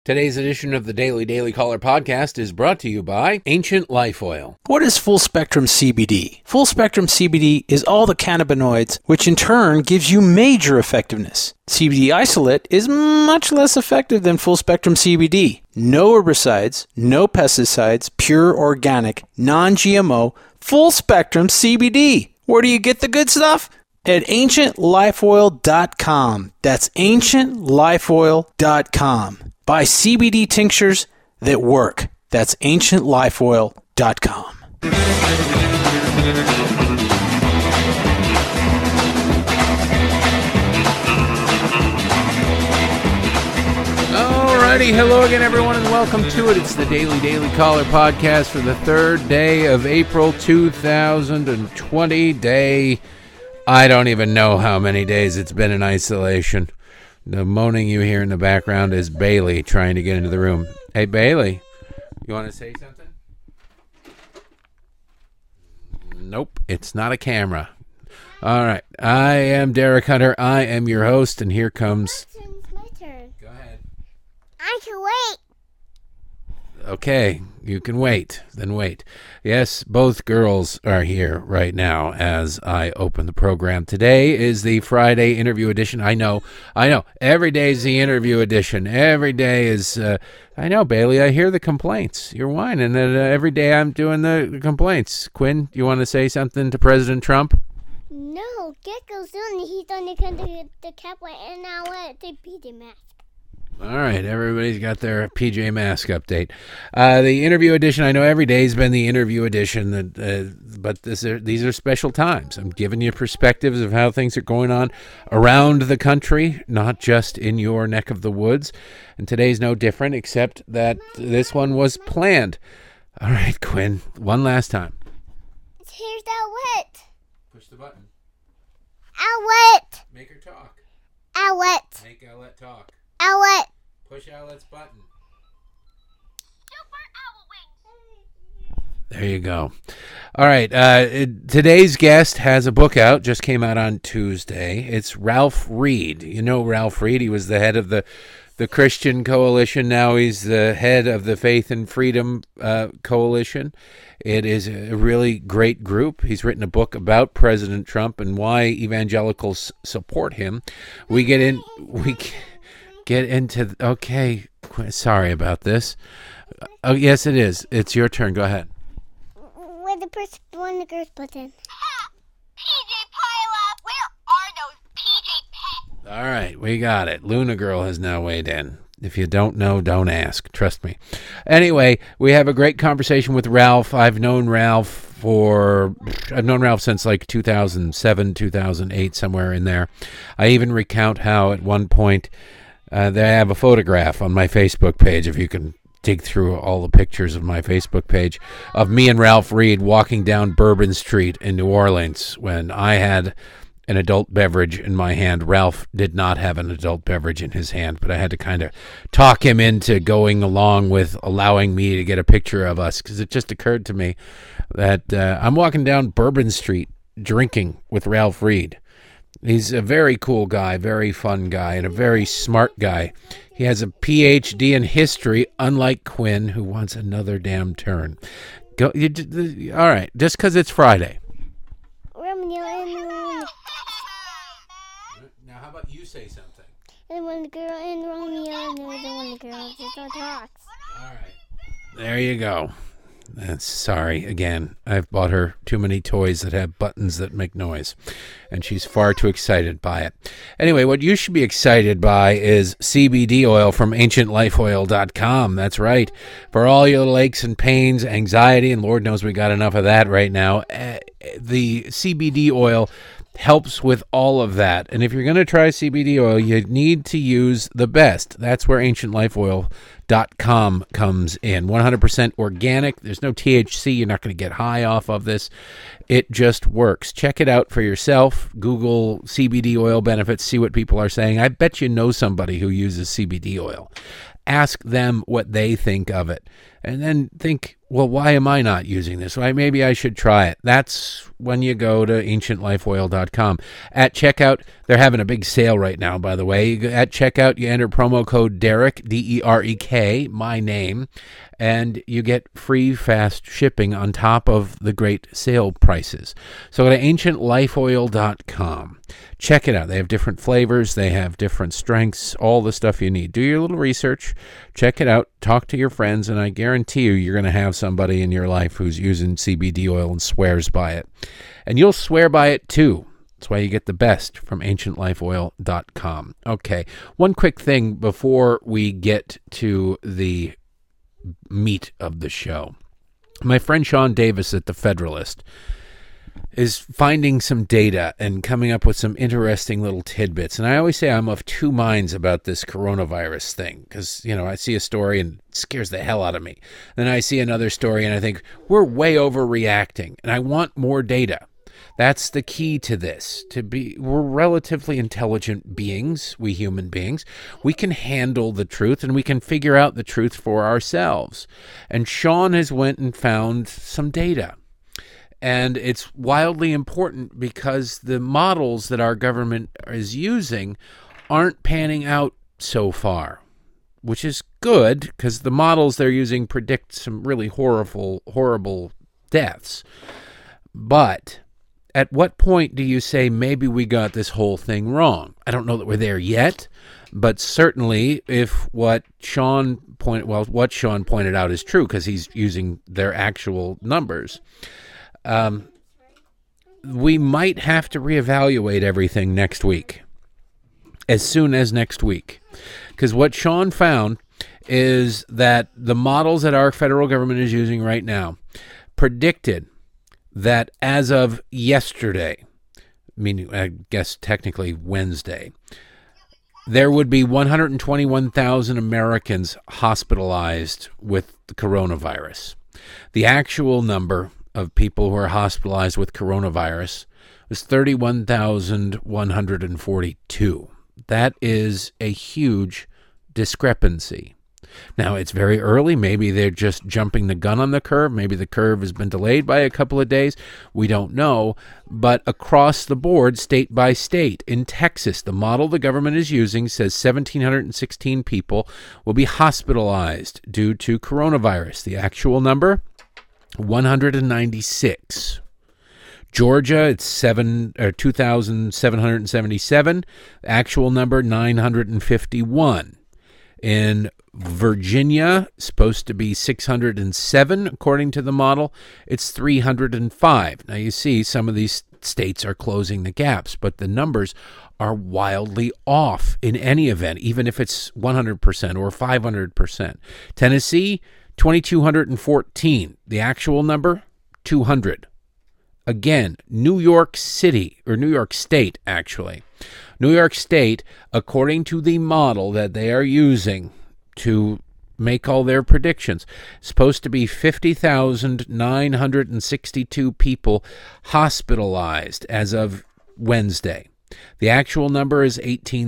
Today's edition of the Daily Caller podcast is brought to you by Ancient Life Oil. What is full spectrum CBD? Full spectrum CBD is all the cannabinoids, which in turn gives you major effectiveness. CBD isolate is much less effective than full spectrum CBD. No herbicides, no pesticides, pure organic, non-GMO, full spectrum CBD. Where do you get the good stuff? At ancientlifeoil.com. That's ancientlifeoil.com. Buy CBD tinctures that work. That's ancientlifeoil.com. Alrighty, hello again everyone and welcome to it. It's the Daily Caller podcast for the third day of April 2020. I don't even know how many days it's been in isolation. The moaning you hear in the background is Bailey trying to get into the room. Hey, Bailey, you want to say something? Nope, it's not a camera. All right, I am Derek Hunter. I am your host, and here comes... My turn. Go ahead. I can wait. Okay, you can wait. Then wait. Yes, both girls are here right now as I open the program. Today is the Friday interview edition. I know. Every day is the interview edition. Every day is... I know, Bailey, I hear the complaints. You're whining that every day I'm doing the complaints. Quinn, you want to say something to President Trump? No, get goes soon. He's gonna come to the Capitol and now let the PJ mask. All right, everybody's got their PJ Mask update. The interview edition, I know every day's been the interview edition, but these are special times. I'm giving you perspectives of how things are going on around the country, not just in your neck of the woods. And today's no different, except that this one was planned. All right, Quinn, one last time. Here's Owlette. Push the button. Owlette. Make her talk. Owlette. Make Owlette talk. Owlette. Push Owlette's button. Super owl wings. There you go. All right. Today's guest has a book out. Just came out on Tuesday. It's Ralph Reed. You know Ralph Reed. He was the head of the Christian Coalition. Now he's the head of the Faith and Freedom Coalition. It is a really great group. He's written a book about President Trump and why evangelicals support him. We get into... Okay. Sorry about this. Oh, yes, it is. It's your turn. Go ahead. Where the girls put in. PJ Pileup, where are those PJ pets? All right, we got it. Luna Girl has now weighed in. If you don't know, don't ask. Trust me. Anyway, we have a great conversation with Ralph. I've known Ralph since like 2007, 2008, somewhere in there. I even recount how at one point they have a photograph on my Facebook page, if you can dig through all the pictures of my Facebook page, of me and Ralph Reed walking down Bourbon Street in New Orleans when I had an adult beverage in my hand. Ralph did not have an adult beverage in his hand, but I had to kind of talk him into going along with allowing me to get a picture of us, because it just occurred to me that I'm walking down Bourbon Street drinking with Ralph Reed. He's a very cool guy, very fun guy, and a very smart guy. He has a PhD in history, unlike Quinn, who wants another damn turn. All right, just because it's Friday. Romeo Now, how about you say something? and when the girl and Romeo and the girl just don't talk. All right. There you go. Sorry, again. I've bought her too many toys that have buttons that make noise, and she's far too excited by it. Anyway, what you should be excited by is CBD oil from ancientlifeoil.com. That's right. For all your aches and pains, anxiety, and Lord knows we got enough of that right now, the CBD oil helps with all of that. And if you're going to try CBD oil, you need to use the best. That's where ancientlifeoil.com comes in. 100% organic. There's no THC. You're not going to get high off of this. It just works. Check it out for yourself. Google CBD oil benefits. See what people are saying. I bet you know somebody who uses CBD oil. Ask them what they think of it. and then think, well, why am I not using this? Why maybe I should try it. That's when you go to ancientlifeoil.com. At checkout, they're having a big sale right now, by the way. At checkout, you enter promo code Derek, DEREK, my name, and you get free fast shipping on top of the great sale prices. So go to ancientlifeoil.com. Check it out. They have different flavors. They have different strengths, all the stuff you need. Do your little research. Check it out. Talk to your friends, and I guarantee you're going to have somebody in your life who's using CBD oil and swears by it. And you'll swear by it too. That's why you get the best from ancientlifeoil.com. Okay, one quick thing before we get to the meat of the show. My friend Sean Davis at The Federalist is finding some data and coming up with some interesting little tidbits. And I always say I'm of two minds about this coronavirus thing because, I see a story and it scares the hell out of me. Then I see another story and I think we're way overreacting and I want more data. That's the key to this. We're relatively intelligent beings, we human beings. We can handle the truth and we can figure out the truth for ourselves. And Sean has went and found some data. And it's wildly important because the models that our government is using aren't panning out so far, which is good because the models they're using predict some really horrible deaths. But at what point do you say maybe we got this whole thing wrong? I don't know that we're there yet, but certainly if what Sean pointed out is true because he's using their actual numbers, we might have to reevaluate everything next week, as soon as next week. Because what Sean found is that the models that our federal government is using right now predicted that as of yesterday, meaning I guess technically Wednesday, there would be 121,000 Americans hospitalized with the coronavirus. The actual number of people who are hospitalized with coronavirus was 31,142. That is a huge discrepancy. Now, it's very early. Maybe they're just jumping the gun on the curve. Maybe the curve has been delayed by a couple of days. We don't know. But across the board, state by state, in Texas, the model the government is using says 1,716 people will be hospitalized due to coronavirus. The actual number, 196. Georgia, it's 2,777. Actual number, 951. In Virginia, supposed to be 607, according to the model. It's 305. Now, you see, some of these states are closing the gaps, but the numbers are wildly off in any event, even if it's 100% or 500%. Tennessee, 2,214. The actual number, 200. Again, New York City, or New York State, actually. New York State, according to the model that they are using to make all their predictions, supposed to be 50,962 people hospitalized as of Wednesday. The actual number is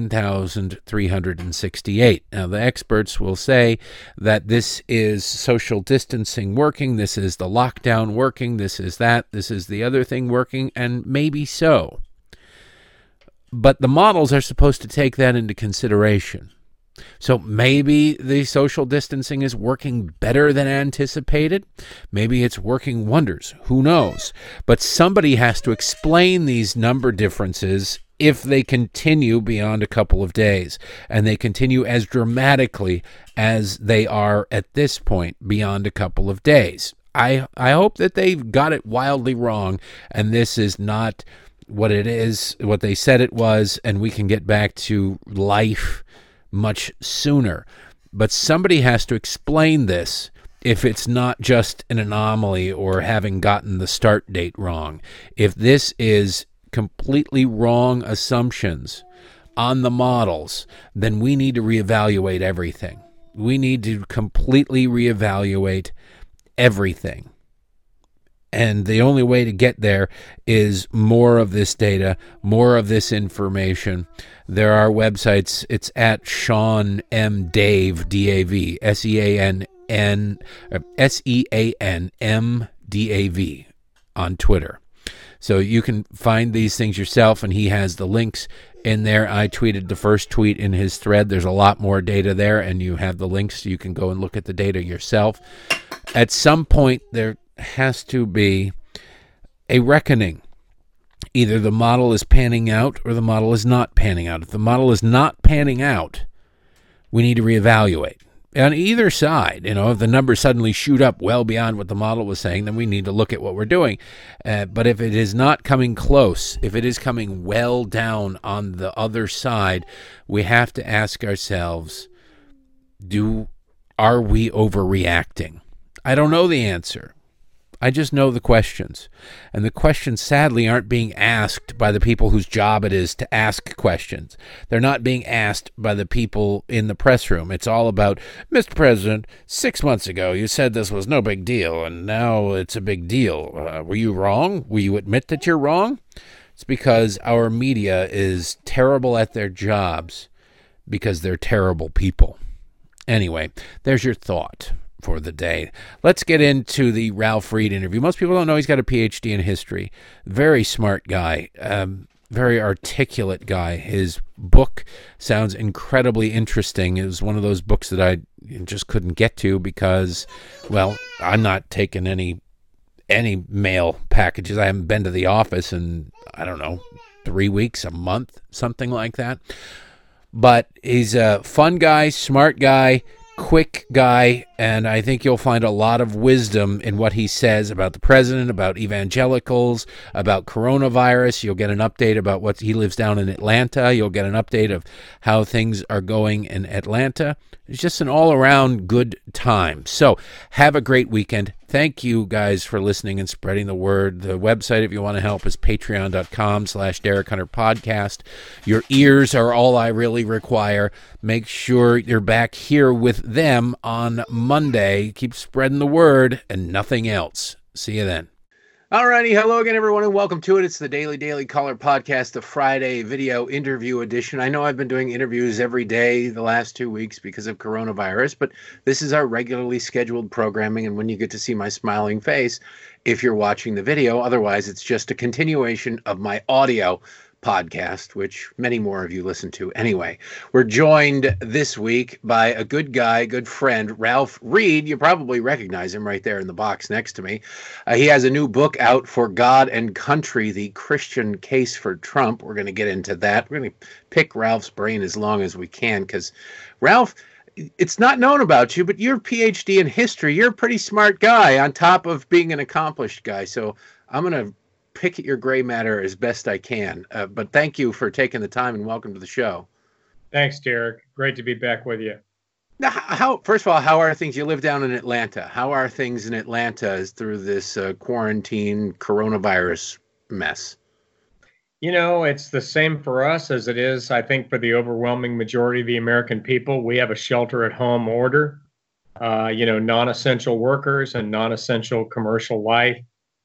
18,368. Now, the experts will say that this is social distancing working, this is the lockdown working, this is that, this is the other thing working, and maybe so. But the models are supposed to take that into consideration. So maybe the social distancing is working better than anticipated. Maybe it's working wonders. Who knows? But somebody has to explain these number differences if they continue beyond a couple of days, and they continue as dramatically as they are at this point beyond a couple of days. I hope that they've got it wildly wrong, and this is not what it is, what they said it was, and we can get back to life much sooner. But somebody has to explain this if it's not just an anomaly or having gotten the start date wrong. If this is completely wrong assumptions on the models, then we need to reevaluate everything. We need to completely reevaluate everything. And the only way to get there is more of this data, more of this information. There are websites. It's at Sean M. Dave, D-A-V, Seanmdav on Twitter. So you can find these things yourself, and he has the links in there. I tweeted the first tweet in his thread. There's a lot more data there, and you have the links so you can go and look at the data yourself. At some point, there has to be a reckoning. Either the model is panning out or the model is not panning out. If the model is not panning out, we need to reevaluate. On either side, if the numbers suddenly shoot up well beyond what the model was saying, then we need to look at what we're doing. But if it is not coming close, if it is coming well down on the other side, we have to ask ourselves, are we overreacting? I don't know the answer. I just know the questions. And the questions, sadly, aren't being asked by the people whose job it is to ask questions. They're not being asked by the people in the press room. It's all about, Mr. President, 6 months ago you said this was no big deal, and now it's a big deal. Were you wrong? Will you admit that you're wrong? It's because our media is terrible at their jobs because they're terrible people. Anyway, there's your thought for the day. Let's get into the Ralph Reed interview. Most people don't know he's got a PhD in history. Very smart guy, very articulate guy. His book sounds incredibly interesting. It was one of those books that I just couldn't get to because, well, I'm not taking any mail packages. I haven't been to the office in, 3 weeks, a month, something like that. But he's a fun guy, smart guy, quick guy, and I think you'll find a lot of wisdom in what he says about the president, about evangelicals, about coronavirus. You'll get an update about what he lives down in Atlanta. You'll get an update of how things are going in Atlanta. It's just an all-around good time. So have a great weekend. Thank you guys for listening and spreading the word. The website, if you want to help, is patreon.com/Derek Hunter Podcast. Your ears are all I really require. Make sure you're back here with them on Monday. Keep spreading the word and nothing else. See you then. Alrighty, hello again, everyone, and welcome to it. It's the Daily Caller Podcast, the Friday video interview edition. I know I've been doing interviews every day the last 2 weeks because of coronavirus, but this is our regularly scheduled programming, and when you get to see my smiling face, if you're watching the video, otherwise it's just a continuation of my audio podcast, which many more of you listen to anyway. We're joined this week by a good guy, good friend, Ralph Reed. You probably recognize him right there in the box next to me. He has a new book out, For God and Country, The Christian Case for Trump. We're going to get into that. We're going to pick Ralph's brain as long as we can because, Ralph, it's not known about you, but you're a PhD in history. You're a pretty smart guy on top of being an accomplished guy. So I'm going to pick at your gray matter as best I can. But thank you for taking the time and welcome to the show. Thanks, Derek. Great to be back with you. Now, first of all, how are things? You live down in Atlanta. How are things in Atlanta through this quarantine coronavirus mess? It's the same for us as it is, I think, for the overwhelming majority of the American people. We have a shelter-at-home order. Non-essential workers and non-essential commercial life.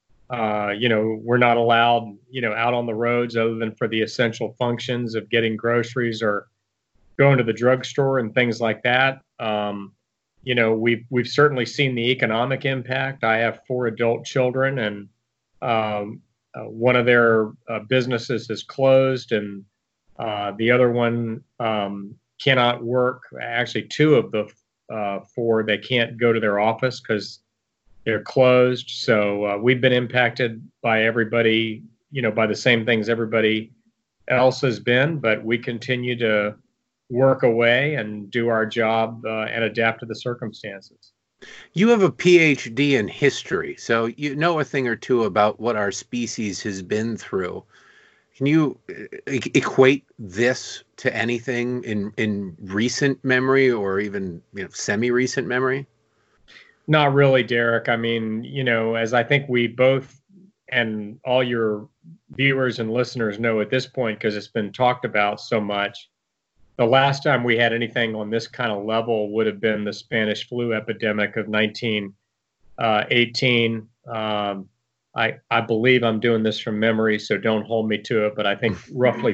We're not allowed, out on the roads other than for the essential functions of getting groceries or going to the drugstore and things like that. We've certainly seen the economic impact. I have 4 adult children, and one of their businesses is closed, and the other one cannot work. Actually, 2 of the 4, they can't go to their office because they're closed. So we've been impacted by everybody, by the same things everybody else has been, but we continue to work away and do our job and adapt to the circumstances. You have a PhD in history, so you know a thing or two about what our species has been through. Can you equate this to anything in recent memory or even semi-recent memory? Not really, Derek. I mean, as I think we both and all your viewers and listeners know at this point, because it's been talked about so much, the last time we had anything on this kind of level would have been the Spanish flu epidemic of 1918. I believe I'm doing this from memory, so don't hold me to it, but I think roughly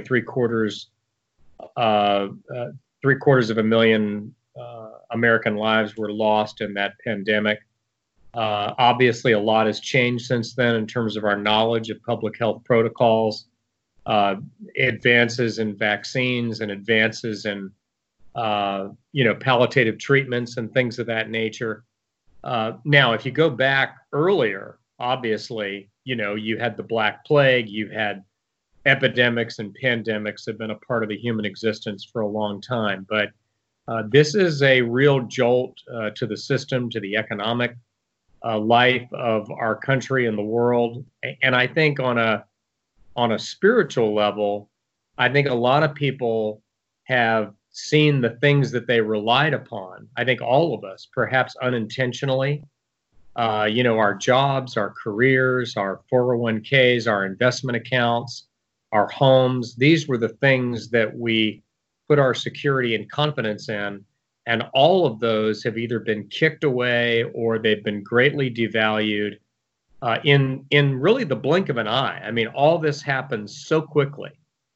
uh, 3/4 of a million American lives were lost in that pandemic. Obviously, a lot has changed since then in terms of our knowledge of public health protocols, uh, advances in vaccines, and advances in palliative treatments and things of that nature. Now, if you go back earlier, obviously, you had the Black Plague, you had epidemics and pandemics have been a part of the human existence for a long time. But this is a real jolt to the system, to the economic life of our country and the world. And I think on a spiritual level, I think a lot of people have seen the things that they relied upon. I think all of us, perhaps unintentionally, our jobs, our careers, our 401ks, our investment accounts, our homes. These were the things that we put our security and confidence in. And all of those have either been kicked away or they've been greatly devalued in really the blink of an eye. I mean, all this happens so quickly.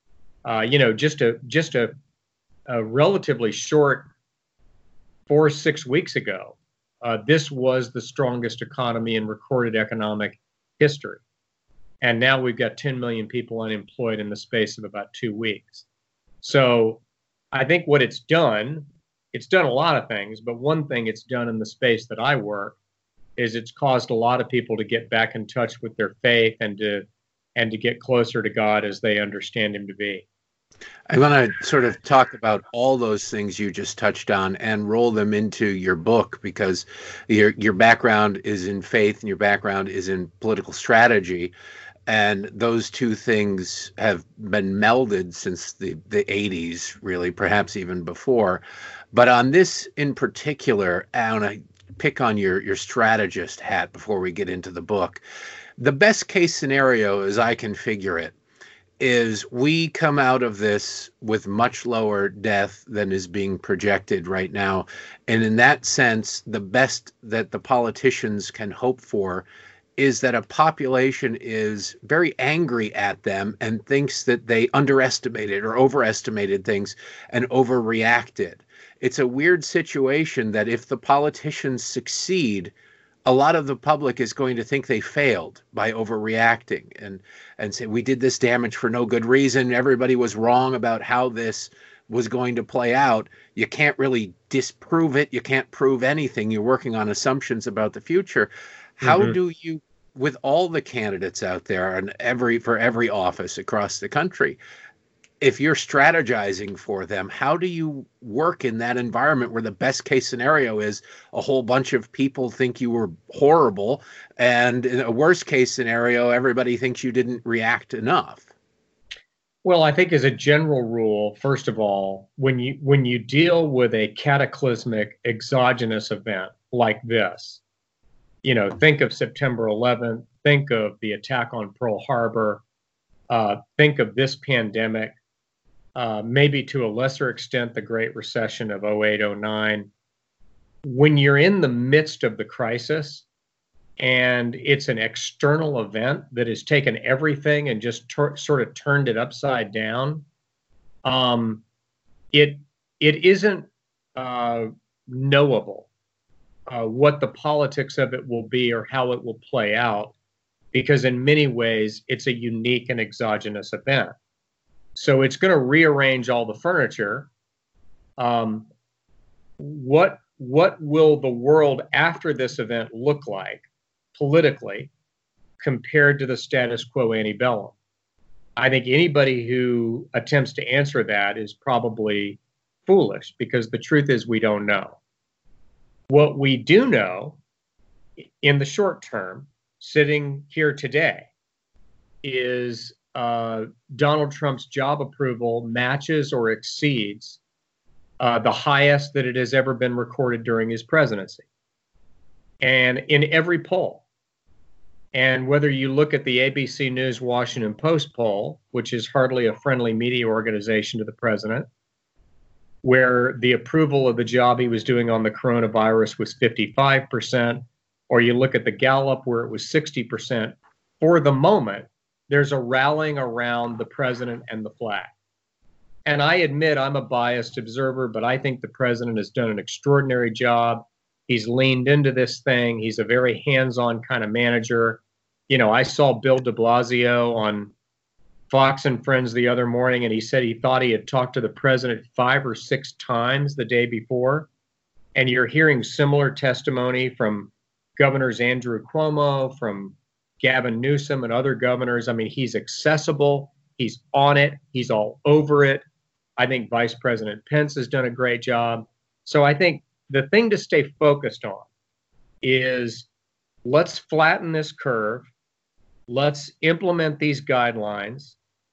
Just a relatively short 4 or 6 weeks ago, this was the strongest economy in recorded economic history. And now we've got 10 million people unemployed in the space of about 2 weeks. So I think what it's done a lot of things, but one thing it's done in the space that I work is it's caused a lot of people to get back in touch with their faith and to get closer to God as they understand him to be. I want to sort of talk about all those things you just touched on and roll them into your book, because your background is in faith and your background is in political strategy. And those two things have been melded since the 80s, really, perhaps even before. But on this in particular, I want to pick on your strategist hat before we get into the book. The best case scenario, as I can figure it, is we come out of this with much lower death than is being projected right now. And in that sense, the best that the politicians can hope for is that a population is very angry at them and thinks that they underestimated or overestimated things and overreacted. It's a weird situation that if the politicians succeed, a lot of the public is going to think they failed by overreacting and say, we did this damage for no good reason. Everybody was wrong about how this was going to play out. You can't really disprove it. You can't prove anything. You're working on assumptions about the future. How do you, with all the candidates out there and for every office across the country, if you're strategizing for them, how do you work in that environment where the best case scenario is a whole bunch of people think you were horrible, and in a worst case scenario, everybody thinks you didn't react enough? Well, I think as a general rule, first of all, when you deal with a cataclysmic exogenous event like this, think of September 11th, think of the attack on Pearl Harbor, think of this pandemic, maybe to a lesser extent, the Great Recession of 08, 09. When you're in the midst of the crisis and it's an external event that has taken everything and just sort of turned it upside down, it isn't knowable what the politics of it will be or how it will play out, because in many ways it's a unique and exogenous event. So it's going to rearrange all the furniture. What will the world after this event look like politically compared to the status quo antebellum? I think anybody who attempts to answer that is probably foolish, because the truth is we don't know. What we do know in the short term, sitting here today, is Donald Trump's job approval matches or exceeds the highest that it has ever been recorded during his presidency. And in every poll, and whether you look at the ABC News Washington Post poll, which is hardly a friendly media organization to the president, where the approval of the job he was doing on the coronavirus was 55%, or you look at the Gallup where it was 60%, for the moment, there's a rallying around the president and the flag. And I admit I'm a biased observer, but I think the president has done an extraordinary job. He's leaned into this thing. He's a very hands-on kind of manager. I saw Bill de Blasio on Fox and Friends the other morning, and he said he thought he had talked to the president 5 or 6 times the day before. And you're hearing similar testimony from Governors Andrew Cuomo, from Gavin Newsom, and other governors. I mean, he's accessible. He's on it. He's all over it. I think Vice President Pence has done a great job. So I think the thing to stay focused on is let's flatten this curve. Let's implement these guidelines,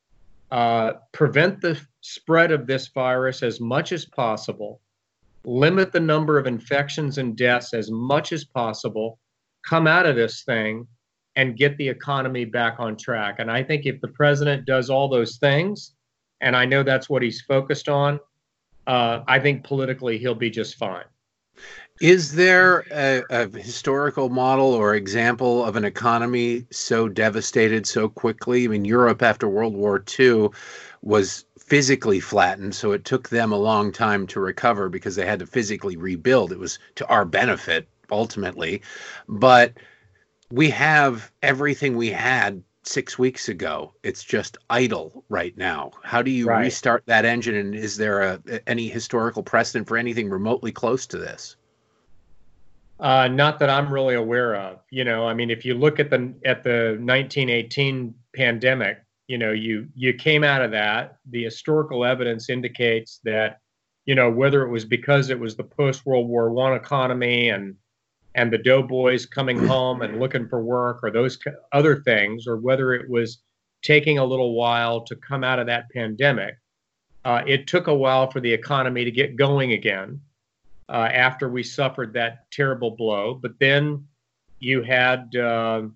prevent the spread of this virus as much as possible, limit the number of infections and deaths as much as possible, come out of this thing and get the economy back on track. And I think if the president does all those things, and I know that's what he's focused on, I think politically he'll be just fine. Is there a historical model or example of an economy so devastated so quickly? I mean, Europe after World War II was physically flattened, so it took them a long time to recover because they had to physically rebuild. It was to our benefit, ultimately. But we have everything we had 6 weeks ago. It's just idle right now. How do you restart that engine? And is there any historical precedent for anything remotely close to this? Not that I'm really aware of. I mean, if you look at the 1918 pandemic, you came out of that. The historical evidence indicates that, whether it was because it was the post-World War I economy and the doughboys coming home and looking for work or those other things, or whether it was taking a little while to come out of that pandemic, it took a while for the economy to get going again after we suffered that terrible blow. But then you had, the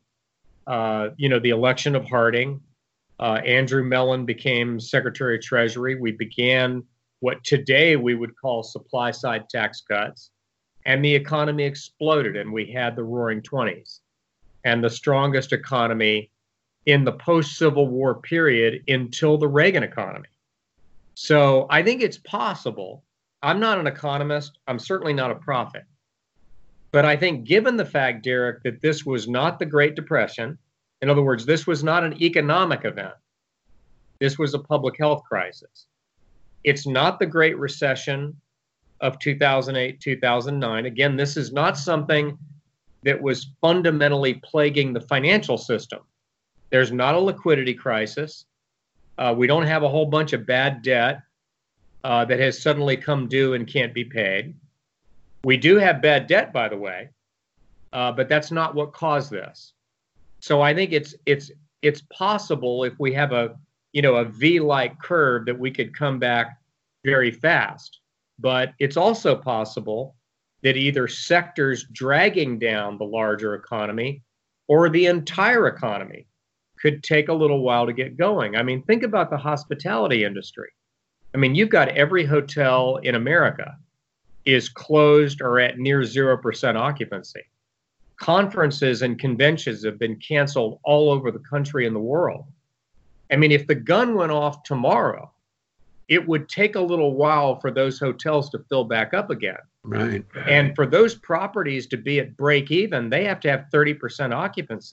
election of Harding. Andrew Mellon became Secretary of Treasury. We began what today we would call supply side tax cuts. And the economy exploded, and we had the Roaring 20s and the strongest economy in the post-Civil War period until the Reagan economy. So I think it's possible. I'm not an economist. I'm certainly not a prophet. But I think given the fact, Derek, that this was not the Great Depression, in other words, this was not an economic event. This was a public health crisis. It's not the Great Recession of 2008, 2009. Again, this is not something that was fundamentally plaguing the financial system. There's not a liquidity crisis. We don't have a whole bunch of bad debt that has suddenly come due and can't be paid. We do have bad debt, by the way, but that's not what caused this. So I think it's possible if we have a V-like curve that we could come back very fast. But it's also possible that either sectors dragging down the larger economy or the entire economy could take a little while to get going. I mean, think about the hospitality industry. I mean, you've got every hotel in America is closed or at near 0% occupancy. Conferences and conventions have been canceled all over the country and the world. I mean, if the gun went off tomorrow, it would take a little while for those hotels to fill back up again. Right. And for those properties to be at break even, they have to have 30% occupancy.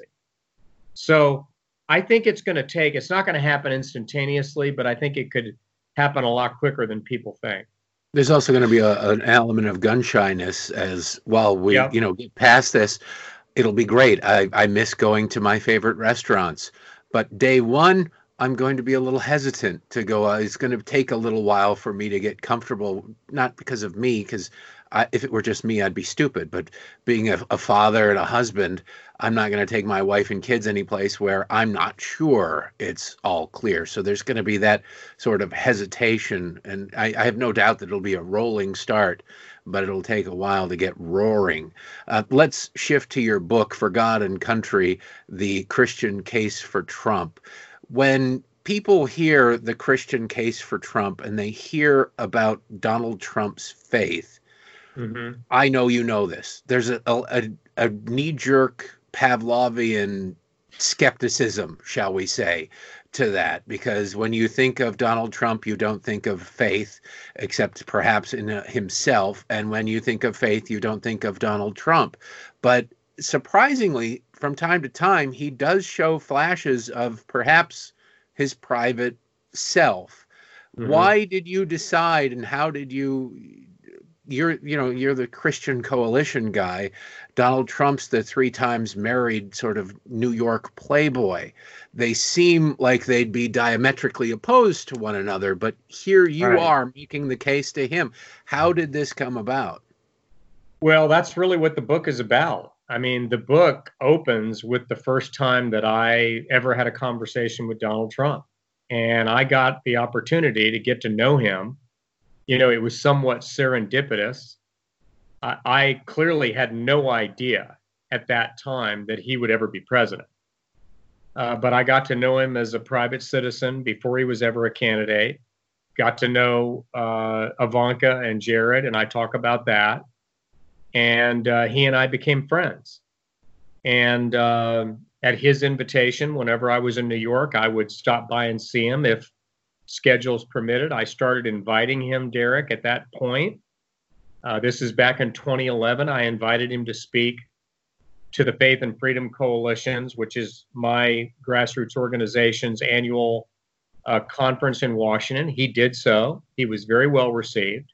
So I think it's not going to happen instantaneously, but I think it could happen a lot quicker than people think. There's also going to be an element of gun shyness as while we, get past this. It'll be great. I miss going to my favorite restaurants, but day one, I'm going to be a little hesitant to go. It's going to take a little while for me to get comfortable, not because of me, because if it were just me, I'd be stupid. But being a father and a husband, I'm not going to take my wife and kids anyplace where I'm not sure it's all clear. So there's going to be that sort of hesitation. And I have no doubt that it'll be a rolling start, but it'll take a while to get roaring. Let's shift to your book, For God and Country, The Christian Case for Trump. When people hear the Christian case for Trump and they hear about Donald Trump's faith, I know you know this. There's a knee-jerk Pavlovian skepticism, shall we say, to that, because when you think of Donald Trump, you don't think of faith, except perhaps in himself. And when you think of faith, you don't think of Donald Trump. But surprisingly, from time to time, he does show flashes of perhaps his private self. Mhm. Why did you decide, and how did you're the Christian Coalition guy. Donald Trump's the 3 times married sort of New York playboy. They seem like they'd be diametrically opposed to one another, but here you Right. are making the case to him. How did this come about? Well, that's really what the book is about. I mean, the book opens with the first time that I ever had a conversation with Donald Trump. And I got the opportunity to get to know him. You know, it was somewhat serendipitous. I clearly had no idea at that time that he would ever be president. But I got to know him as a private citizen before he was ever a candidate. Got to know Ivanka and Jared, and I talk about that. And he and I became friends. And at his invitation, whenever I was in New York, I would stop by and see him if schedules permitted. I started inviting him, Derek, at that point. This is back in 2011. I invited him to speak to the Faith and Freedom Coalitions, which is my grassroots organization's annual conference in Washington. He did so. He was very well received.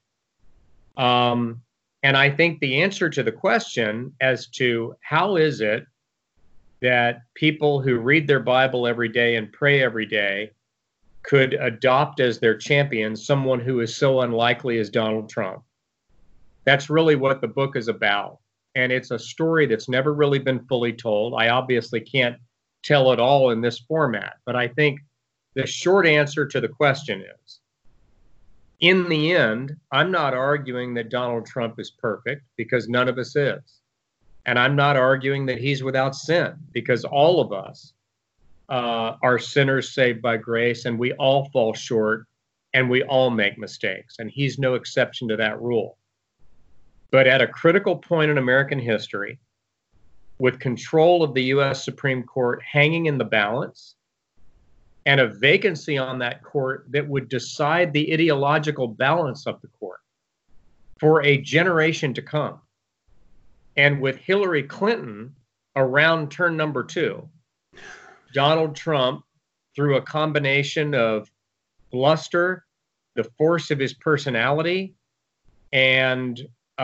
And I think the answer to the question as to how is it that people who read their Bible every day and pray every day could adopt as their champion someone who is so unlikely as Donald Trump. That's really what the book is about. And it's a story that's never really been fully told. I obviously can't tell it all in this format, but I think the short answer to the question is, in the end, I'm not arguing that Donald Trump is perfect, because none of us is. And I'm not arguing that he's without sin, because all of us are sinners saved by grace, and we all fall short, and we all make mistakes. And he's no exception to that rule. But at a critical point in American history, with control of the U.S. Supreme Court hanging in the balance, and a vacancy on that court that would decide the ideological balance of the court for a generation to come, and with Hillary Clinton around turn number 2, Donald Trump, through a combination of bluster, the force of his personality, and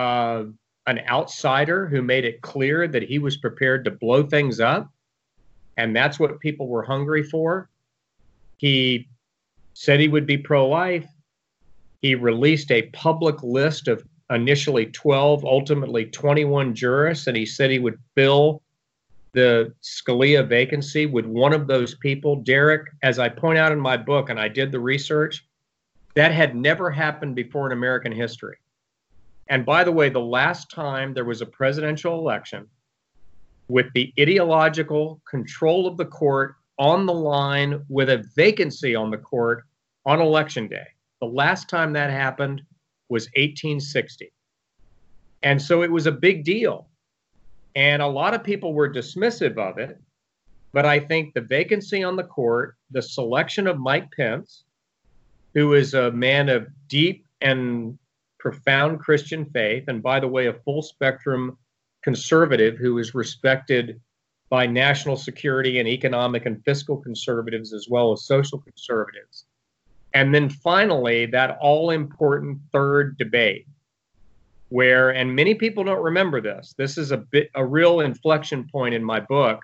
an outsider who made it clear that he was prepared to blow things up, and that's what people were hungry for. He said he would be pro-life. He released a public list of initially 12, ultimately 21 jurists, and he said he would fill the Scalia vacancy with one of those people. Derek, as I point out in my book, and I did the research, that had never happened before in American history. And by the way, the last time there was a presidential election with the ideological control of the court on the line with a vacancy on the court on election day, the last time that happened was 1860. And so it was a big deal. And a lot of people were dismissive of it. But I think the vacancy on the court, the selection of Mike Pence, who is a man of deep and profound Christian faith, and by the way, a full spectrum conservative who is respected by national security and economic and fiscal conservatives as well as social conservatives. And then finally, that all-important third debate where, and many people don't remember this, this is a real inflection point in my book.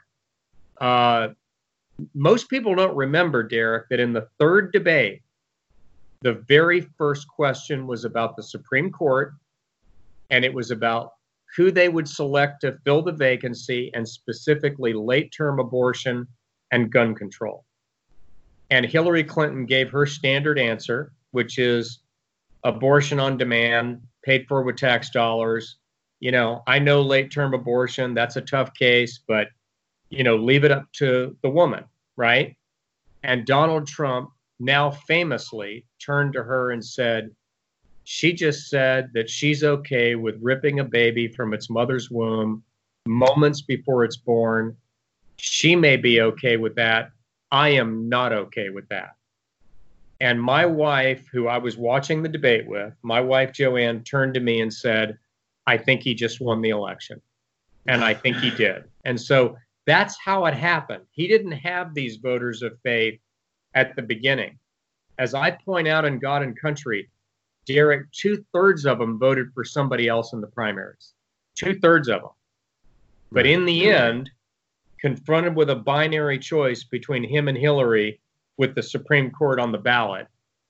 Most people don't remember, Derek, that in the third debate, the very first question was about the Supreme Court, and it was about who they would select to fill the vacancy, and specifically late-term abortion and gun control. And Hillary Clinton gave her standard answer, which is abortion on demand, paid for with tax dollars. You know, I know late-term abortion, that's a tough case, but, you know, leave it up to the woman, right? And Donald Trump now famously turned to her and said, she just said that she's okay with ripping a baby from its mother's womb moments before it's born. She may be okay with that. I am not okay with that. And my wife, who I was watching the debate with, my wife, Joanne, turned to me and said, I think he just won the election. And I think he did. And so that's how it happened. He didn't have these voters of faith at the beginning. As I point out in God and Country, Derek, 2/3 of them voted for somebody else in the primaries. 2/3 of them. But in the end, confronted with a binary choice between him and Hillary with the Supreme Court on the ballot,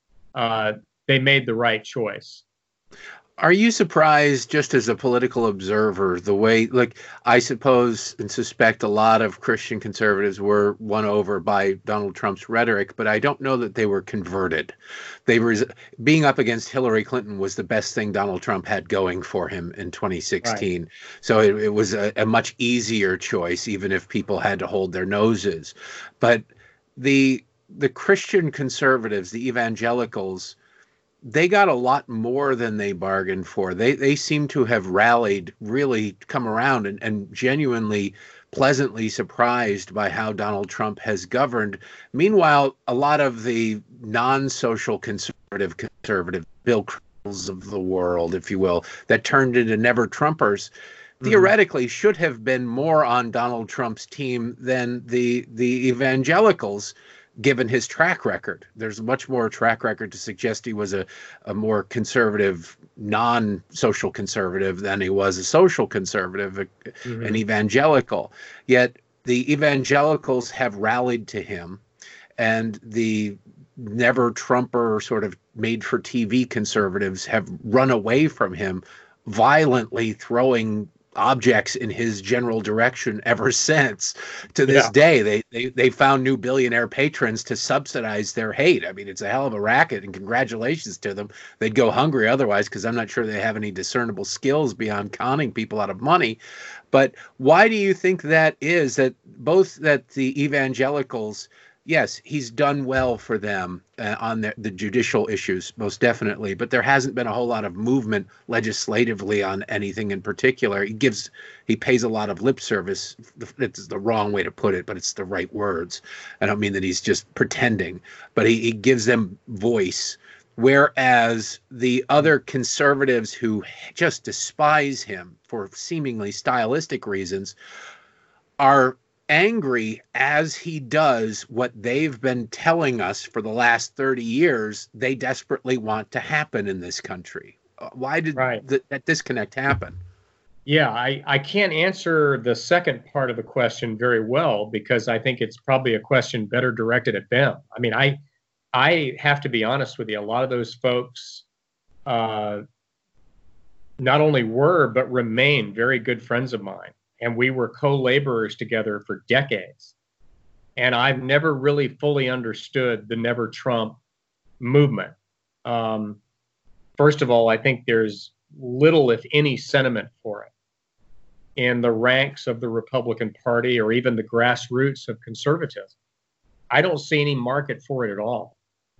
they made the right choice. Are you surprised, just as a political observer, the way, like, I suppose and suspect a lot of Christian conservatives were won over by Donald Trump's rhetoric, but I don't know that they were converted. They were being up against Hillary Clinton was the best thing Donald Trump had going for him in 2016. Right. So it was a much easier choice, even if people had to hold their noses. But the Christian conservatives, the evangelicals, they got a lot more than they bargained for. They seem to have rallied, really come around and genuinely pleasantly surprised by how Donald Trump has governed. Meanwhile, a lot of the non-social conservative Bill Kristol's of the world, if you will, that turned into never Trumpers, theoretically should have been more on Donald Trump's team than the evangelicals, given his track record. There's much more track record to suggest he was a more conservative, non-social conservative than he was a social conservative, an evangelical. Yet the evangelicals have rallied to him, and the never Trumper sort of made for TV conservatives have run away from him, violently throwing objects in his general direction ever since. To this day, they found new billionaire patrons to subsidize their hate. I mean, it's a hell of a racket, and congratulations to them. They'd go hungry otherwise, because I'm not sure they have any discernible skills beyond conning people out of money. But why do you think that is, that both that the evangelicals, yes, he's done well for them on the judicial issues, most definitely, but there hasn't been a whole lot of movement legislatively on anything in particular. He pays a lot of lip service. It's the wrong way to put it, but it's the right words. I don't mean that he's just pretending, but he gives them voice. Whereas the other conservatives who just despise him for seemingly stylistic reasons are angry as he does what they've been telling us for the last 30 years they desperately want to happen in this country. Why did that disconnect happen? Yeah, I can't answer the second part of the question very well, because I think it's probably a question better directed at them. I mean, I have to be honest with you. A lot of those folks not only were, but remain very good friends of mine. And we were co-laborers together for decades. And I've never really fully understood the Never Trump movement. First of all, I think there's little, if any, sentiment for it in the ranks of the Republican Party or even the grassroots of conservatism. I don't see any market for it at all.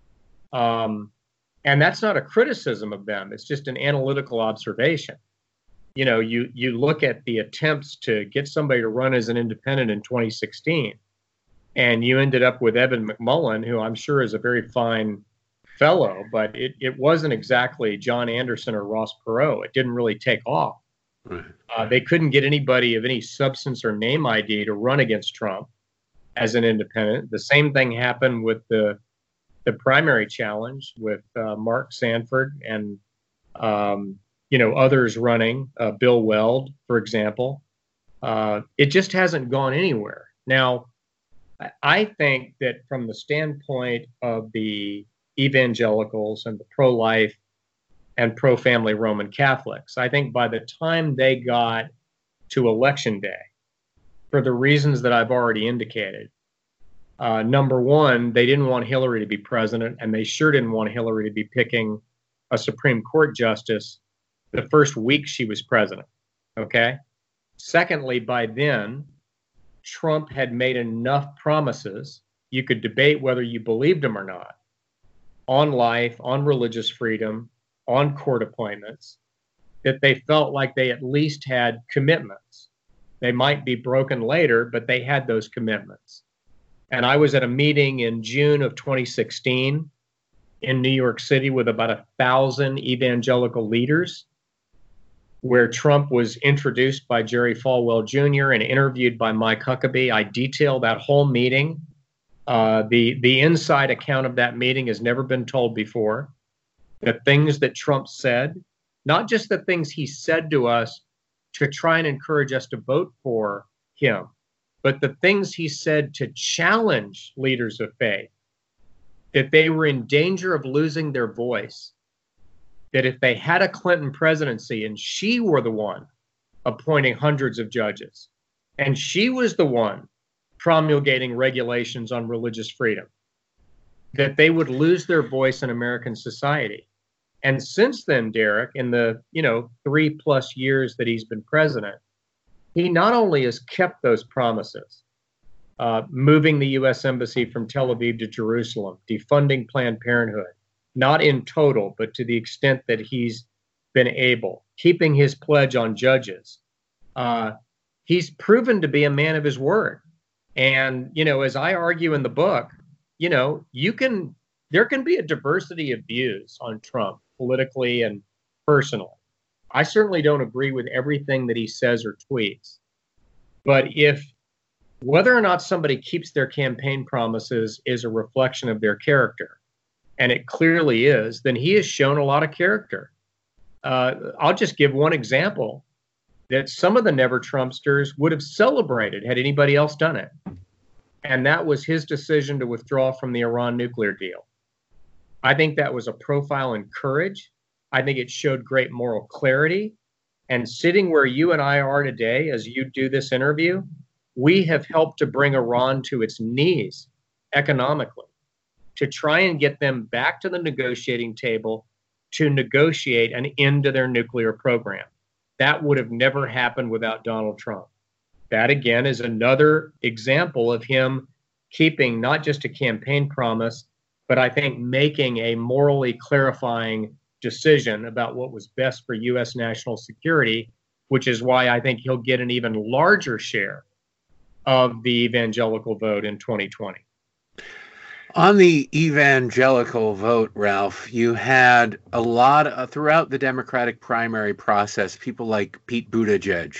And that's not a criticism of them. It's just an analytical observation. You know, you look at the attempts to get somebody to run as an independent in 2016, and you ended up with Evan McMullin, who I'm sure is a very fine fellow, but it wasn't exactly John Anderson or Ross Perot. It didn't really take off. They couldn't get anybody of any substance or name ID to run against Trump as an independent. The same thing happened with the primary challenge with Mark Sanford and others running, Bill Weld, for example. It just hasn't gone anywhere. Now, I think that from the standpoint of the evangelicals and the pro-life and pro-family Roman Catholics, I think by the time they got to Election Day, for the reasons that I've already indicated, number one, they didn't want Hillary to be president, and they sure didn't want Hillary to be picking a Supreme Court justice the first week she was president, okay? Secondly, by then, Trump had made enough promises, you could debate whether you believed him or not, on life, on religious freedom, on court appointments, that they felt like they at least had commitments. They might be broken later, but they had those commitments. And I was at a meeting in June of 2016 in New York City with about 1,000 evangelical leaders, where Trump was introduced by Jerry Falwell Jr. and interviewed by Mike Huckabee. I detailed that whole meeting. The inside account of that meeting has never been told before. The things that Trump said, not just the things he said to us to try and encourage us to vote for him, but the things he said to challenge leaders of faith, that they were in danger of losing their voice, that if they had a Clinton presidency and she were the one appointing hundreds of judges, and she was the one promulgating regulations on religious freedom, that they would lose their voice in American society. And since then, Derek, in the 3+ years that he's been president, he not only has kept those promises, moving the U.S. Embassy from Tel Aviv to Jerusalem, defunding Planned Parenthood, not in total, but to the extent that he's been able, keeping his pledge on judges. He's proven to be a man of his word. And, as I argue in the book, there can be a diversity of views on Trump politically and personally. I certainly don't agree with everything that he says or tweets. But if whether or not somebody keeps their campaign promises is a reflection of their character, and it clearly is, then he has shown a lot of character. I'll just give one example that some of the Never Trumpsters would have celebrated had anybody else done it. And that was his decision to withdraw from the Iran nuclear deal. I think that was a profile in courage. I think it showed great moral clarity. And sitting where you and I are today, as you do this interview, we have helped to bring Iran to its knees economically, to try and get them back to the negotiating table to negotiate an end to their nuclear program. That would have never happened without Donald Trump. That, again, is another example of him keeping not just a campaign promise, but I think making a morally clarifying decision about what was best for U.S. national security, which is why I think he'll get an even larger share of the evangelical vote in 2020. On the evangelical vote, Ralph, you had a lot throughout the Democratic primary process, people like Pete Buttigieg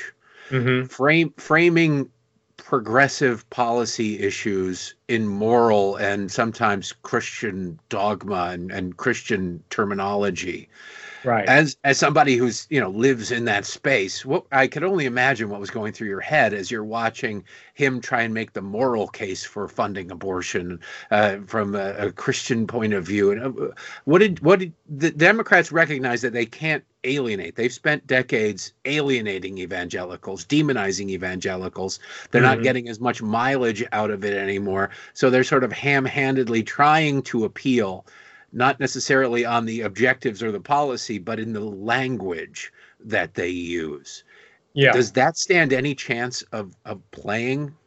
framing progressive policy issues in moral and sometimes Christian dogma and Christian terminology. Right. As somebody who's lives in that space, I could only imagine what was going through your head as you're watching him try and make the moral case for funding abortion from a Christian point of view. And what did the Democrats recognize that they can't alienate? They've spent decades alienating evangelicals, demonizing evangelicals. They're not getting as much mileage out of it anymore. So they're sort of ham-handedly trying to appeal, not necessarily on the objectives or the policy, but in the language that they use. Yeah. Does that stand any chance of playing?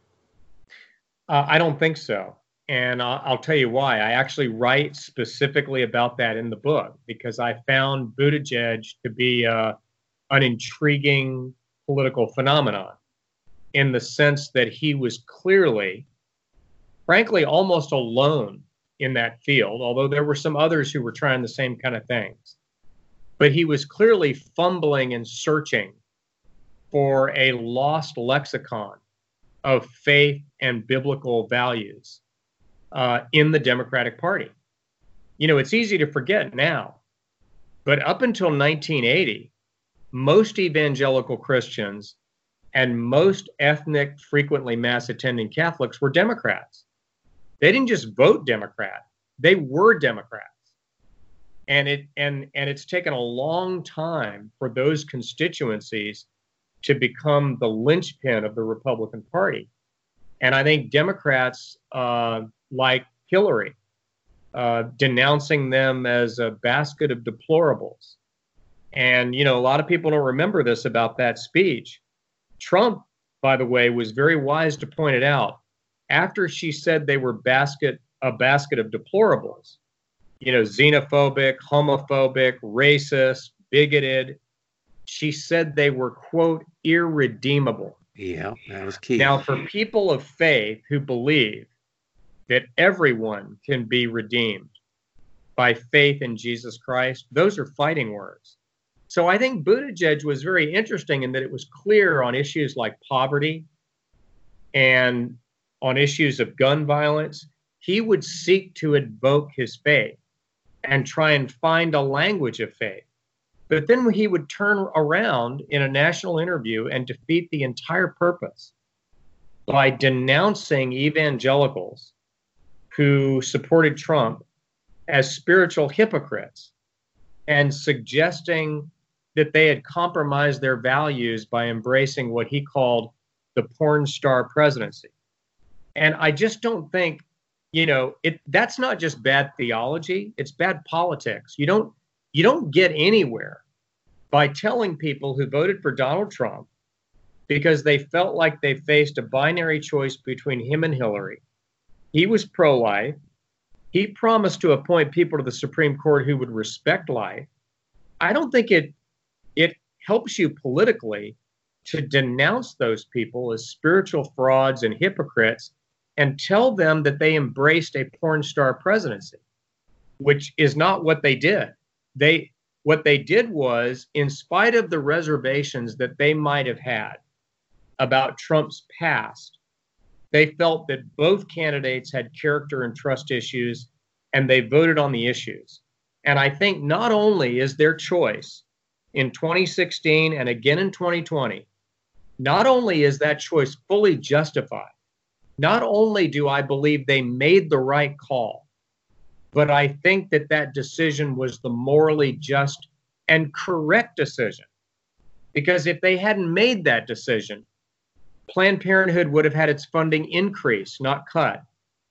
I don't think so. And I'll tell you why. I actually write specifically about that in the book, because I found Buttigieg to be an intriguing political phenomenon in the sense that he was clearly, frankly, almost alone in that field, although there were some others who were trying the same kind of things. But he was clearly fumbling and searching for a lost lexicon of faith and biblical values in the Democratic Party. It's easy to forget now, but up until 1980, most evangelical Christians and most ethnic, frequently mass-attending Catholics were Democrats. They didn't just vote Democrat; they were Democrats, and it's taken a long time for those constituencies to become the linchpin of the Republican Party. And I think Democrats like Hillary, denouncing them as a basket of deplorables, and a lot of people don't remember this about that speech. Trump, by the way, was very wise to point it out. After she said they were a basket of deplorables, xenophobic, homophobic, racist, bigoted, she said they were, quote, irredeemable. Yeah, that was key. Now, for people of faith who believe that everyone can be redeemed by faith in Jesus Christ, those are fighting words. So I think Buttigieg was very interesting in that it was clear on issues like poverty and on issues of gun violence. He would seek to invoke his faith and try and find a language of faith. But then he would turn around in a national interview and defeat the entire purpose by denouncing evangelicals who supported Trump as spiritual hypocrites and suggesting that they had compromised their values by embracing what he called the porn star presidency. And I just don't think, that's not just bad theology, it's bad politics. You don't get anywhere by telling people who voted for Donald Trump because they felt like they faced a binary choice between him and Hillary. He was pro-life. He promised to appoint people to the Supreme Court who would respect life. I don't think it helps you politically to denounce those people as spiritual frauds and hypocrites and tell them that they embraced a porn star presidency, which is not what they did. What they did was, in spite of the reservations that they might have had about Trump's past, they felt that both candidates had character and trust issues, and they voted on the issues. And I think not only is their choice in 2016 and again in 2020, not only is that choice fully justified, not only do I believe they made the right call, but I think that decision was the morally just and correct decision. Because if they hadn't made that decision, Planned Parenthood would have had its funding increase, not cut.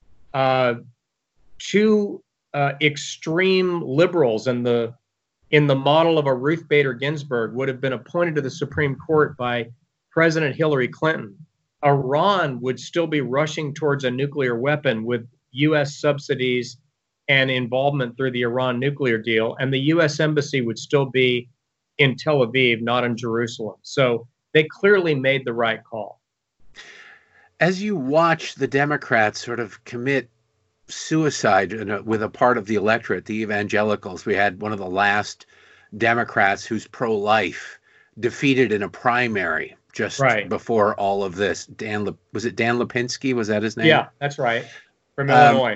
Two extreme liberals in the model of a Ruth Bader Ginsburg would have been appointed to the Supreme Court by President Hillary Clinton. Iran would still be rushing towards a nuclear weapon with U.S. subsidies and involvement through the Iran nuclear deal, and the U.S. Embassy would still be in Tel Aviv, not in Jerusalem. So they clearly made the right call. As you watch the Democrats sort of commit suicide with a part of the electorate, the evangelicals, we had one of the last Democrats who's pro-life defeated in a primary just before all of this. Was it Dan Lipinski? Was that his name? Yeah, that's right. From Illinois.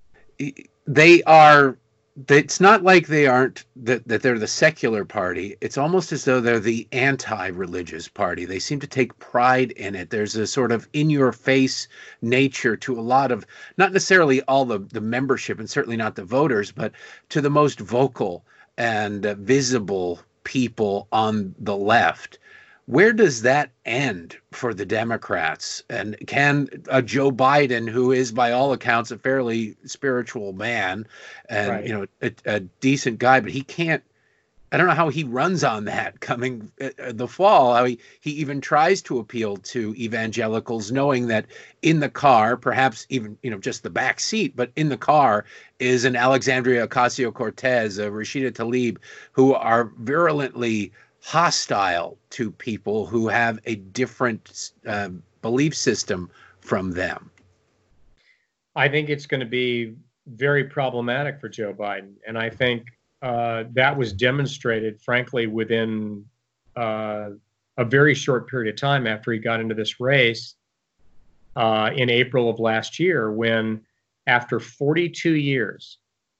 It's not like they aren't, that they're the secular party. It's almost as though they're the anti-religious party. They seem to take pride in it. There's a sort of in-your-face nature to a lot of, not necessarily all the membership and certainly not the voters, but to the most vocal and visible people on the left. Where does that end for the Democrats? And can Joe Biden, who is by all accounts a fairly spiritual man and a decent guy, but he can't, I don't know how he runs on that coming the fall. How he even tries to appeal to evangelicals, knowing that in the car, perhaps even just the back seat, but in the car is an Alexandria Ocasio-Cortez, a Rashida Tlaib, who are virulently hostile to people who have a different belief system from them. I think it's going to be very problematic for Joe Biden. And I think that was demonstrated, frankly, within a very short period of time after he got into this race in April of last year, when after 42 years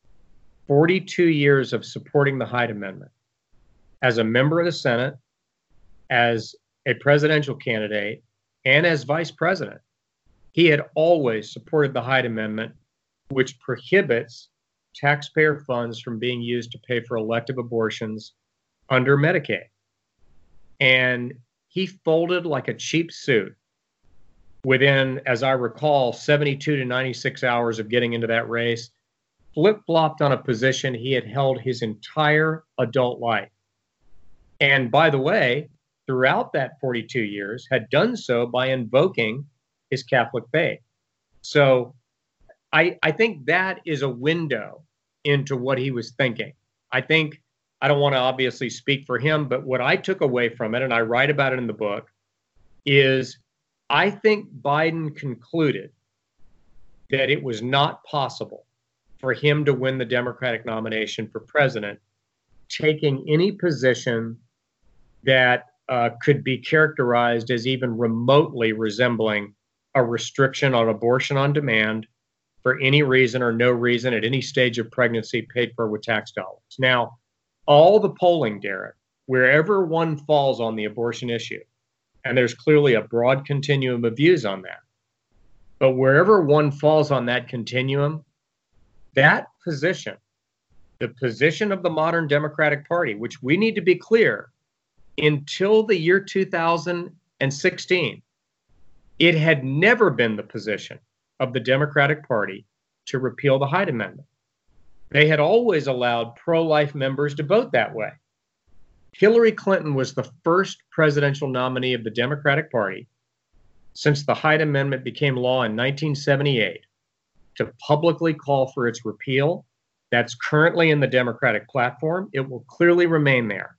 of supporting the Hyde Amendment, as a member of the Senate, as a presidential candidate, and as vice president, he had always supported the Hyde Amendment, which prohibits taxpayer funds from being used to pay for elective abortions under Medicaid. And he folded like a cheap suit within, as I recall, 72 to 96 hours of getting into that race, flip-flopped on a position he had held his entire adult life. And by the way, throughout that 42 years, had done so by invoking his Catholic faith. So I think that is a window into what he was thinking. I don't want to obviously speak for him, but what I took away from it, and I write about it in the book, is I think Biden concluded that it was not possible for him to win the Democratic nomination for president, taking any position that could be characterized as even remotely resembling a restriction on abortion on demand for any reason or no reason at any stage of pregnancy paid for with tax dollars. Now, all the polling, Derek, wherever one falls on the abortion issue, and there's clearly a broad continuum of views on that, but wherever one falls on that continuum, that position, the position of the modern Democratic Party, which we need to be clear, until the year 2016, it had never been the position of the Democratic Party to repeal the Hyde Amendment. They had always allowed pro-life members to vote that way. Hillary Clinton was the first presidential nominee of the Democratic Party since the Hyde Amendment became law in 1978 to publicly call for its repeal. That's currently in the Democratic platform. It will clearly remain there.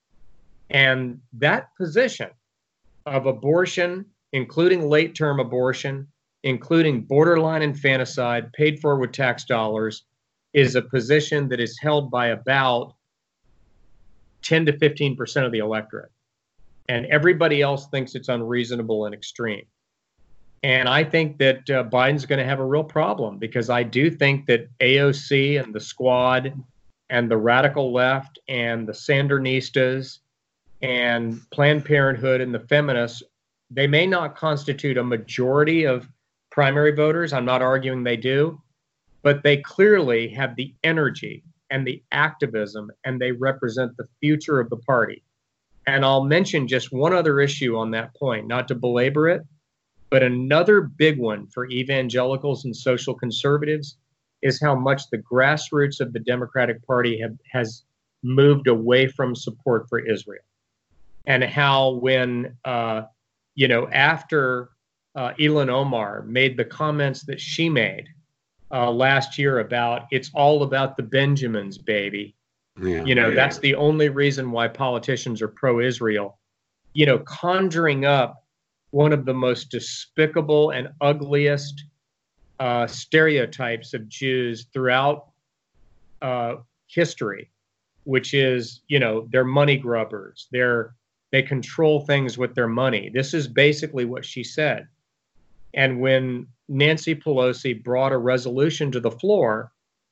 And that position of abortion, including late-term abortion, including borderline infanticide paid for with tax dollars, is a position that is held by about 10 to 15% of the electorate. And everybody else thinks it's unreasonable and extreme. And I think that Biden's going to have a real problem, because I do think that AOC and the squad and the radical left and the Sandernistas and Planned Parenthood and the feminists, they may not constitute a majority of primary voters. I'm not arguing they do, but they clearly have the energy and the activism, and they represent the future of the party. And I'll mention just one other issue on that point, not to belabor it, but another big one for evangelicals and social conservatives is how much the grassroots of the Democratic Party has moved away from support for Israel. And how when, after Ilhan Omar made the comments that she made last year about it's all about the Benjamins, baby. That's the only reason why politicians are pro-Israel, conjuring up one of the most despicable and ugliest stereotypes of Jews throughout history, which is, they're money grubbers. They control things with their money. This is basically what she said. And when Nancy Pelosi brought a resolution to the floor,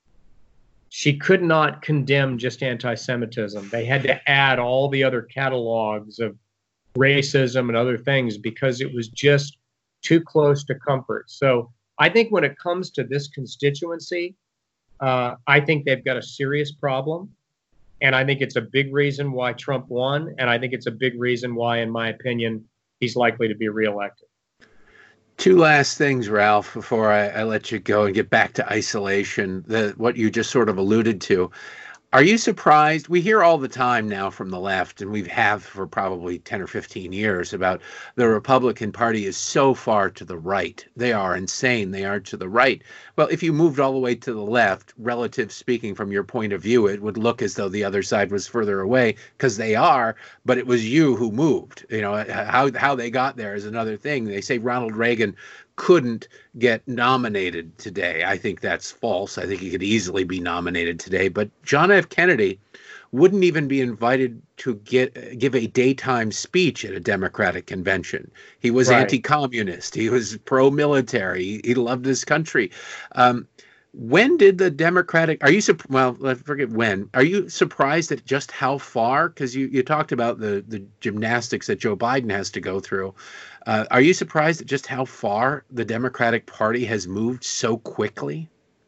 she could not condemn just anti-Semitism. They had to add all the other catalogs of racism and other things because it was just too close to comfort. So I think when it comes to this constituency, I think they've got a serious problem. And I think it's a big reason why Trump won. And I think it's a big reason why, in my opinion, he's likely to be reelected. Two last things, Ralph, before I let you go and get back to isolation, what you just sort of alluded to. Are you surprised? We hear all the time now from the left, and we have for probably 10 or 15 years, about the Republican Party is so far to the right. They are insane. They are to the right. Well, if you moved all the way to the left, relative speaking from your point of view, it would look as though the other side was further away, because they are, but it was you who moved. How they got there is another thing. They say Ronald Reagan couldn't get nominated today. I think that's false. I think he could easily be nominated today. But John F. Kennedy wouldn't even be invited to give a daytime speech at a Democratic convention. He was anti-communist. He was pro-military. He loved his country. When did the Democratic, forget when, are you surprised at just how far? Because you talked about the gymnastics that Joe Biden has to go through. Are you surprised at just how far the Democratic Party has moved so quickly?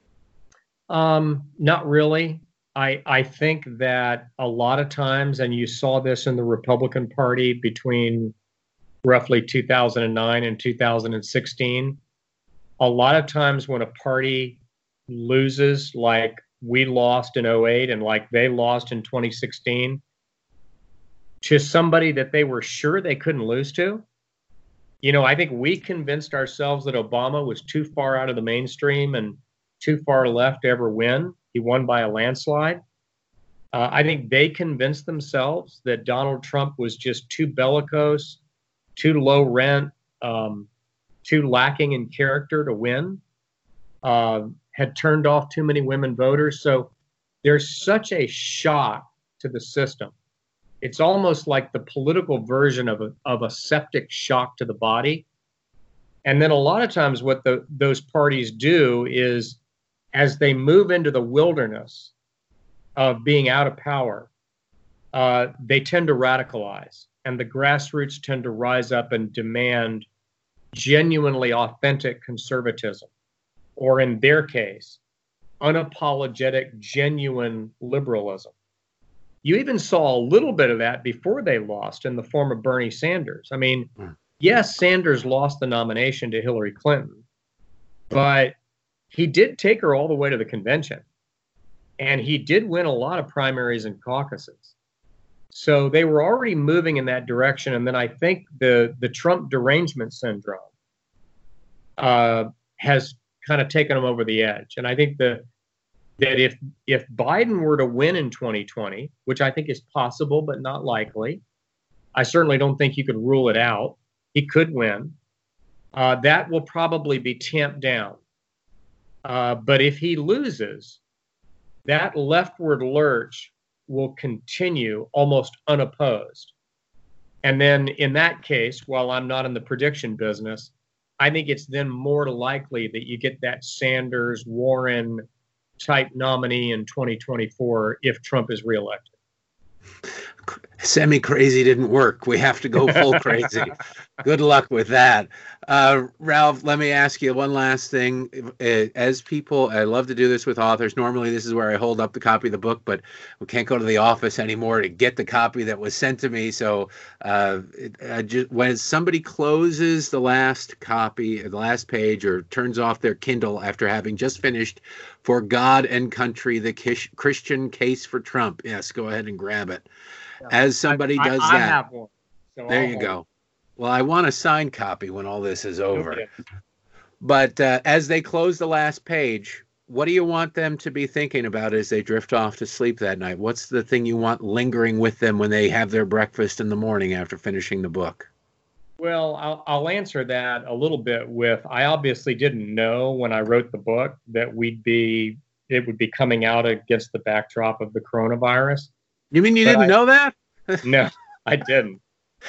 Not really. I think that a lot of times, and you saw this in the Republican Party between roughly 2009 and 2016, a lot of times when a party loses, like we lost in 2008 and like they lost in 2016, to somebody that they were sure they couldn't lose to. I think we convinced ourselves that Obama was too far out of the mainstream and too far left to ever win. He won by a landslide. I think they convinced themselves that Donald Trump was just too bellicose, too low rent, too lacking in character to win, had turned off too many women voters. So there's such a shock to the system. It's almost like the political version of a septic shock to the body. And then a lot of times what those parties do is, as they move into the wilderness of being out of power, they tend to radicalize, and the grassroots tend to rise up and demand genuinely authentic conservatism, or in their case, unapologetic, genuine liberalism. You even saw a little bit of that before they lost in the form of Bernie Sanders. I mean, yes, Sanders lost the nomination to Hillary Clinton, but he did take her all the way to the convention. And he did win a lot of primaries and caucuses. So they were already moving in that direction. And then I think the Trump derangement syndrome has kind of taken them over the edge. And I think that if Biden were to win in 2020, which I think is possible but not likely, I certainly don't think you could rule it out. He could win. That will probably be tamped down. But if he loses, that leftward lurch will continue almost unopposed. And then in that case, while I'm not in the prediction business, I think it's then more likely that you get that Sanders, Warren type nominee in 2024 if Trump is reelected. Semi-crazy didn't work. We have to go full crazy. Good luck with that. Ralph, let me ask you one last thing. As people, I love to do this with authors. Normally, this is where I hold up the copy of the book, but we can't go to the office anymore to get the copy that was sent to me. So when somebody closes the last copy, the last page, or turns off their Kindle after having just finished For God and Country, the Christian Case for Trump. Yes, go ahead and grab it. As somebody does that. I have one. So there you go. Well, I want a signed copy when all this is over. Okay. But as they close the last page, what do you want them to be thinking about as they drift off to sleep that night? What's the thing you want lingering with them when they have their breakfast in the morning after finishing the book? Well, I'll answer that a little bit with, I obviously didn't know when I wrote the book that it would be coming out against the backdrop of the coronavirus. You mean you didn't know that? No, I didn't.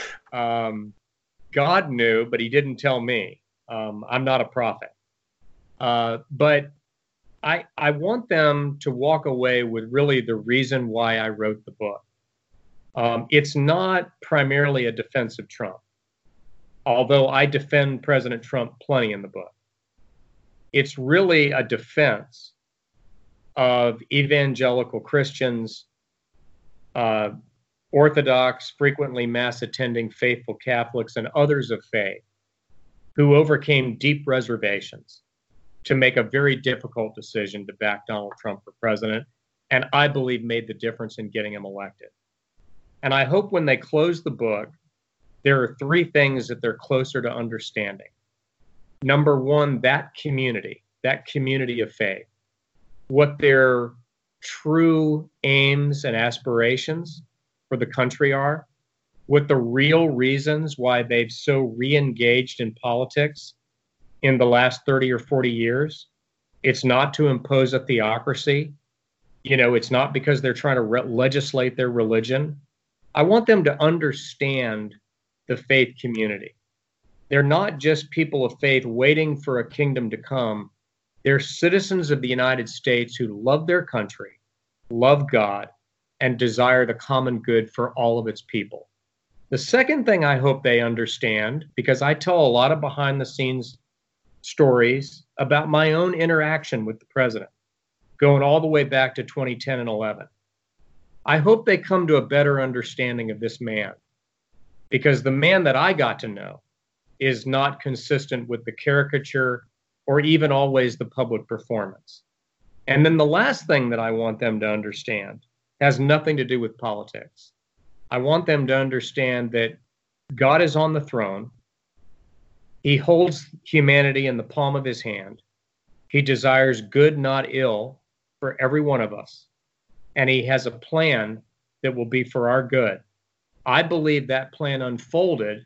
God knew, but he didn't tell me. I'm not a prophet. But I want them to walk away with really the reason why I wrote the book. It's not primarily a defense of Trump, although I defend President Trump plenty in the book. It's really a defense of evangelical Christians, Orthodox, frequently Mass-attending faithful Catholics, and others of faith who overcame deep reservations to make a very difficult decision to back Donald Trump for president, and I believe made the difference in getting him elected. And I hope when they close the book, there are three things that they're closer to understanding. Number one, that community of faith, what their true aims and aspirations for the country are, what the real reasons why they've so re-engaged in politics in the last 30 or 40 years. It's not to impose a theocracy. It's not because they're trying to legislate their religion. I want them to understand the faith community. They're not just people of faith waiting for a kingdom to come. They're citizens of the United States who love their country, love God, and desire the common good for all of its people. The second thing I hope they understand, because I tell a lot of behind the scenes stories about my own interaction with the president, going all the way back to 2010 and 11. I hope they come to a better understanding of this man, because the man that I got to know is not consistent with the caricature or even always the public performance. And then the last thing that I want them to understand has nothing to do with politics. I want them to understand that God is on the throne. He holds humanity in the palm of his hand. He desires good, not ill, for every one of us. And he has a plan that will be for our good. I believe that plan unfolded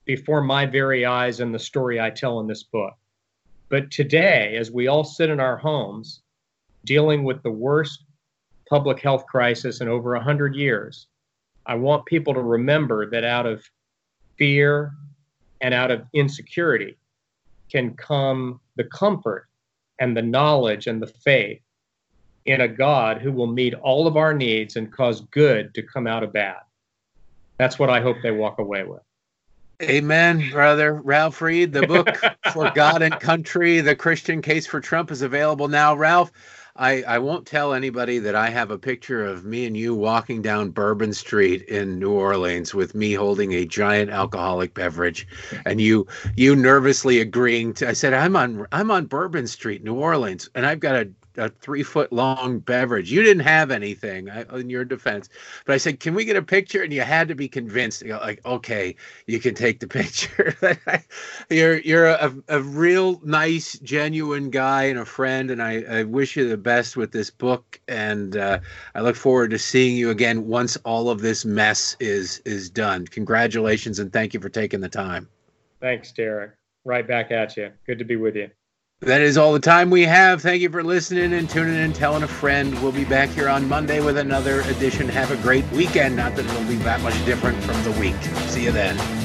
before my very eyes in the story I tell in this book. But today, as we all sit in our homes dealing with the worst public health crisis in over 100 years, I want people to remember that out of fear and out of insecurity can come the comfort and the knowledge and the faith in a God who will meet all of our needs and cause good to come out of bad. That's what I hope they walk away with. Amen, brother. Ralph Reed, the book For God and Country, The Christian Case for Trump is available now. Ralph, I won't tell anybody that I have a picture of me and you walking down Bourbon Street in New Orleans with me holding a giant alcoholic beverage and you nervously agreeing to, I said, I'm on Bourbon Street, New Orleans, and I've got a 3-foot long beverage. You didn't have anything in your defense, but I said, can we get a picture? And you had to be convinced. You go, like, okay, you can take the picture. You're a real nice, genuine guy and a friend. And I wish you the best with this book. And I look forward to seeing you again once all of this mess is done. Congratulations. And thank you for taking the time. Thanks, Derek. Right back at you. Good to be with you. That is all the time we have. Thank you for listening and tuning in, telling a friend. We'll be back here on Monday with another edition. Have a great weekend. Not that it'll be that much different from the week. See you then.